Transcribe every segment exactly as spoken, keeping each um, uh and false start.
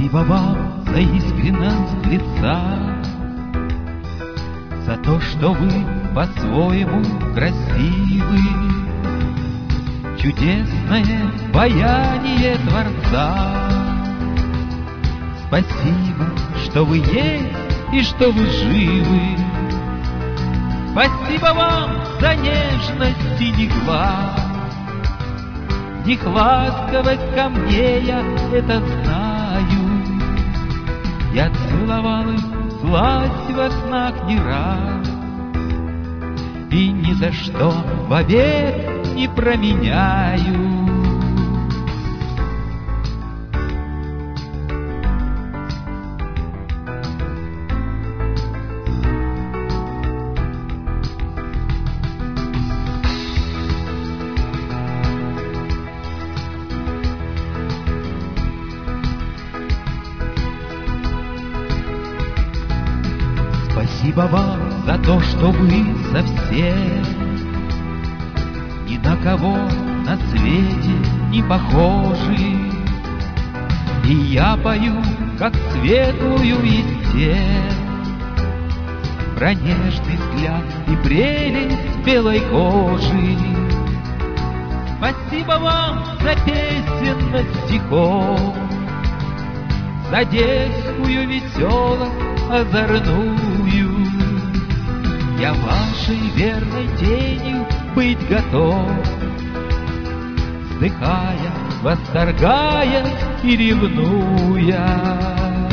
Спасибо вам за искренность лица, за то, что вы по-своему красивы. Чудесное баяние Творца. Спасибо, что вы есть и что вы живы. Спасибо вам за нежность синих глаз. Их ласковость ко мне, я это знаю. Я целовал их сласть во снах не раз, и ни за что вовек не променяю. Спасибо вам за то, что вы совсем ни на кого на свете не похожи. И я пою, как светлую из тем, про нежный взгляд и прелесть белой кожи. Спасибо вам за песенность стихов, за детскую веселость озорную. Я вашей верной тенью быть готов, вздыхая, восторгаясь и ревнуя.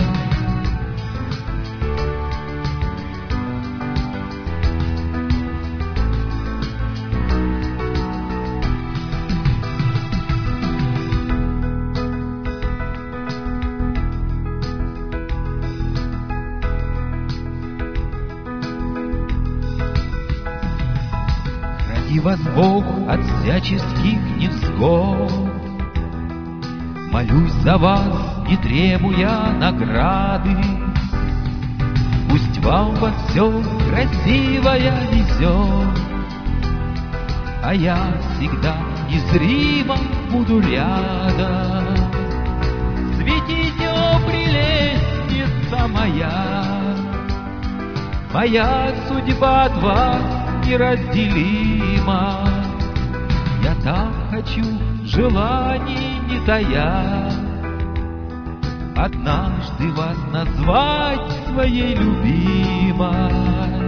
И вас Бог от всяческих невзгод. Молюсь за вас, не требуя награды. Пусть вам во все красивое везет, а я всегда незримо буду рядом. Светите, о прелестница моя, моя судьба от вас неразделима. Я так хочу, желаний не тая, однажды вас назвать своей любимой.